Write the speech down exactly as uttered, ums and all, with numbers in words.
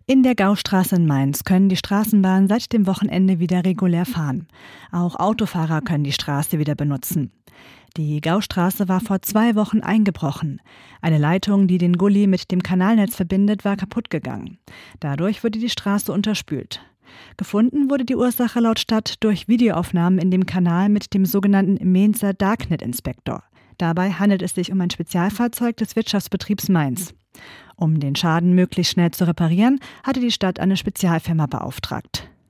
In der Gaustraße in Mainz können die Straßenbahnen seit dem Wochenende wieder regulär fahren. Auch Autofahrer können die Straße wieder benutzen. Die Gaustraße war vor zwei Wochen eingebrochen. Eine Leitung, die den Gully mit dem Kanalnetz verbindet, war kaputt gegangen. Dadurch wurde die Straße unterspült. Gefunden wurde die Ursache laut Stadt durch Videoaufnahmen in dem Kanal mit dem sogenannten Mainzer Darknet-Inspektor. Dabei handelt es sich um ein Spezialfahrzeug des Wirtschaftsbetriebs Mainz. Um den Schaden möglichst schnell zu reparieren, hatte die Stadt eine Spezialfirma beauftragt.